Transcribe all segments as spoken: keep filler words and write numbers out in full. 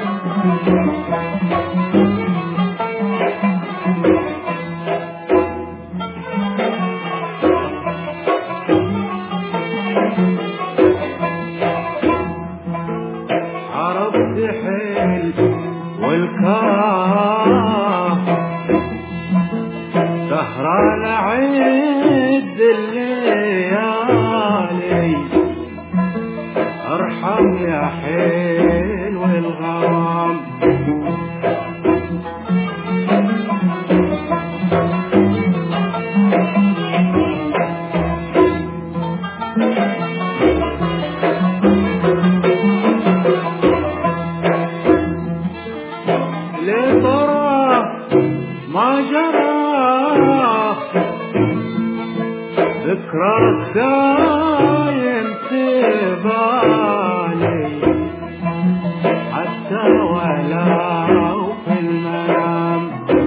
عرفت حيل والكاف سهران عد الليالي ارحم يا حيل والغرام ما جرى ذكرك دايم في بالي حتى ولو في المنام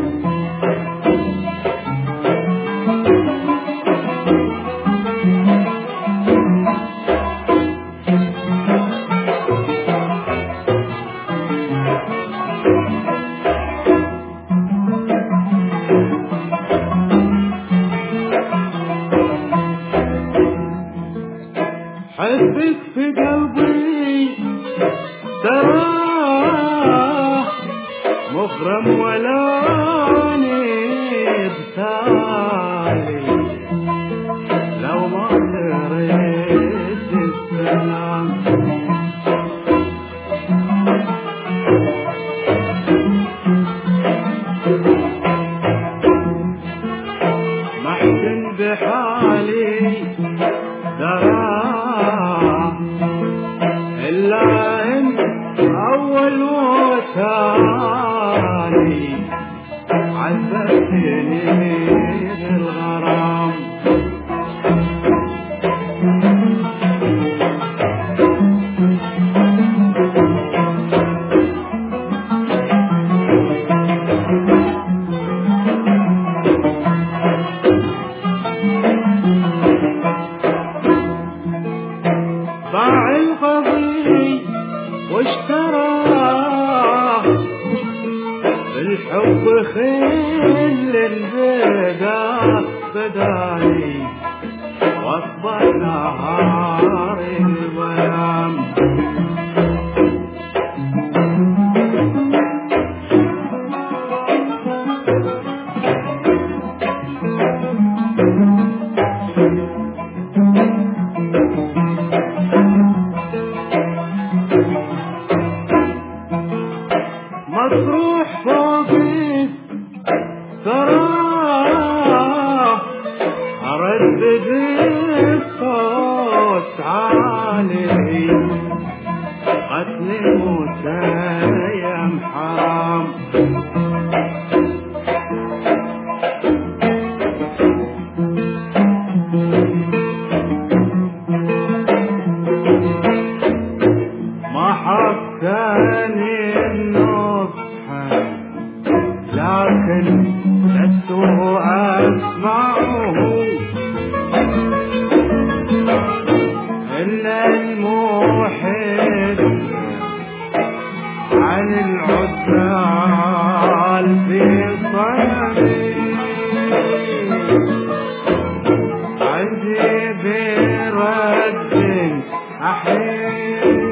حبك في قلبي تراه مغرم ولا بثالي لو ما تريد السلام محزن بحالي دراه إلا أنت أول وثاني عذبتني بالغرام باع القضي واشتراه الحب خل البدا بدالي واصبح نهار الظلام مطروح فوقي تراه أردد الصوت عالي قتل مسيم حرام ما حكاني النصح لكن لست أسمعه إلا الموحد عن العزال في صنمي عندي برد أحيي